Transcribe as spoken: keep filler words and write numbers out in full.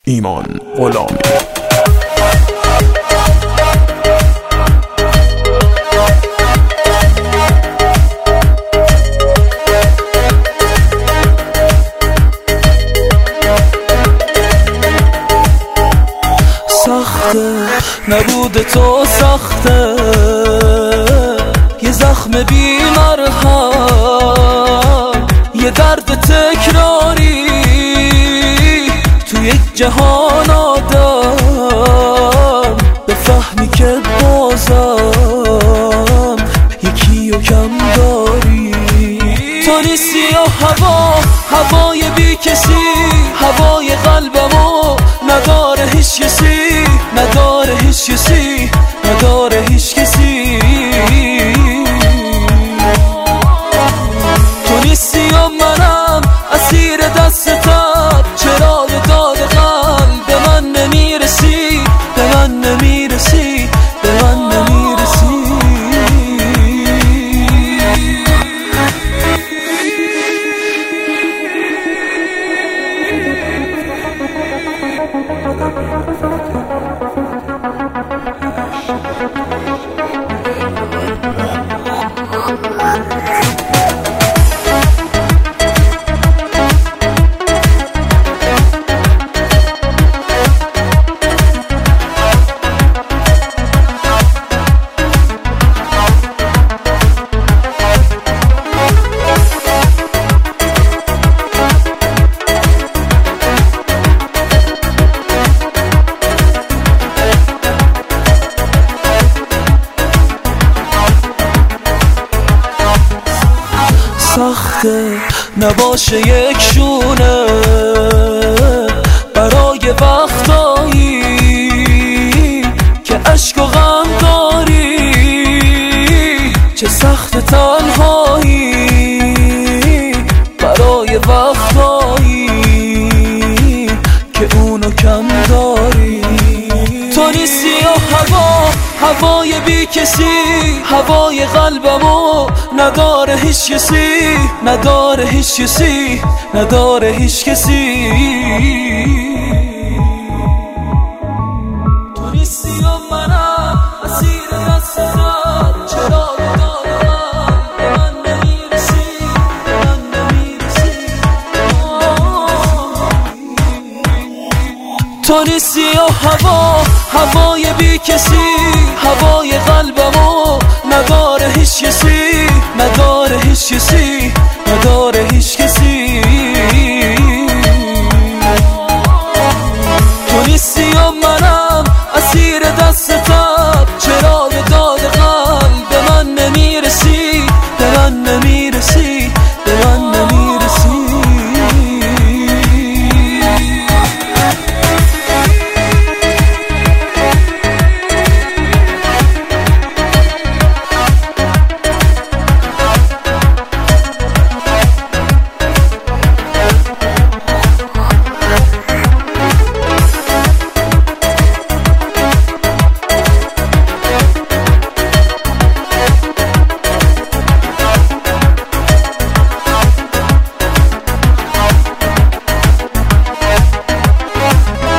ایمان غلامی. سخته نبود تو، سخته یه زخم بی مرهم، یه درد تکراری تو یک جهان آدم، بفهمی که بازم یکی و کم داری. تو نیستی و هوا، هوای بی کسی، هوای قلبمو نداره هیچ کسی، نداره هیچ کسی، نداره هیچ کسی. تو نیستی و منم اسیر دستتم، چرا یه داد قلب به من نمیرسی، به من نمیرسی، به من نمیرسی. سخته نباشه یک شونه برای وقتایی که عشق و غم داری، چه سخت تنهایی برای وقتایی که اونو کم داری. تو نیستی و هوا، هوای بی کسی، هوای قلبمو نداره هیچ کسی، نداره هیچ کسی، نداره هیچ کسی. تو نیستی و منم اسیر دستتم، چرا ندارم به من نمیرسی، به من نمیرسی. تو نیستی و هوا، هوای بی کسی، هوای قلبمو نداره هیچ کسی، نداره هیچ کسی، نداره هیچ کسی.